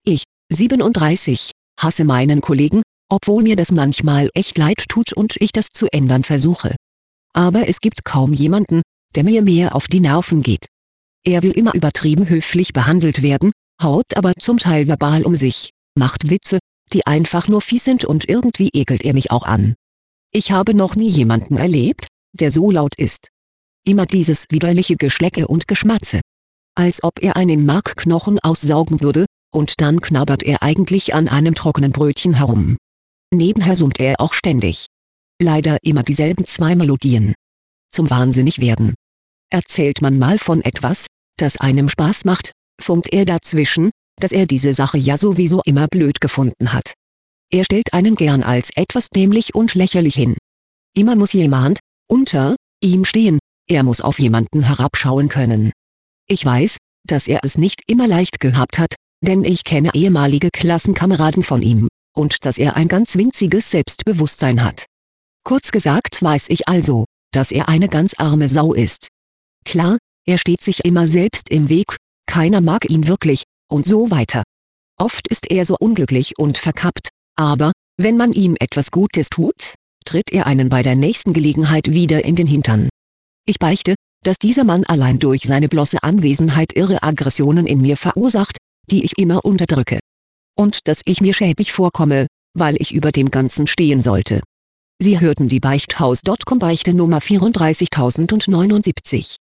Ich, 37, hasse meinen Kollegen, obwohl mir das manchmal echt leid tut und ich das zu ändern versuche. Aber es gibt kaum jemanden, der mir mehr auf die Nerven geht. Er will immer übertrieben höflich behandelt werden, haut aber zum Teil verbal um sich, macht Witze, die einfach nur fies sind und irgendwie ekelt er mich auch an. Ich habe noch nie jemanden erlebt, der so laut ist. Immer dieses widerliche Geschlecke und Geschmatze. Als ob er einen Markknochen aussaugen würde, und dann knabbert er eigentlich an einem trockenen Brötchen herum. Nebenher summt er auch ständig. Leider immer dieselben 2 Melodien. Zum Wahnsinnigwerden. Erzählt man mal von etwas, das einem Spaß macht, funkt er dazwischen, dass er diese Sache ja sowieso immer blöd gefunden hat. Er stellt einen gern als etwas dämlich und lächerlich hin. Immer muss jemand unter ihm stehen, er muss auf jemanden herabschauen können. Ich weiß, dass er es nicht immer leicht gehabt hat, denn ich kenne ehemalige Klassenkameraden von ihm, und dass er ein ganz winziges Selbstbewusstsein hat. Kurz gesagt weiß ich also, dass er eine ganz arme Sau ist. Klar, er steht sich immer selbst im Weg, keiner mag ihn wirklich, und so weiter. Oft ist er so unglücklich und verkappt, aber, wenn man ihm etwas Gutes tut, tritt er einen bei der nächsten Gelegenheit wieder in den Hintern. Ich beichte, dass dieser Mann allein durch seine bloße Anwesenheit irre Aggressionen in mir verursacht, die ich immer unterdrücke. Und dass ich mir schäbig vorkomme, weil ich über dem Ganzen stehen sollte. Sie hörten die Beichthaus.com Beichte Nummer 34079.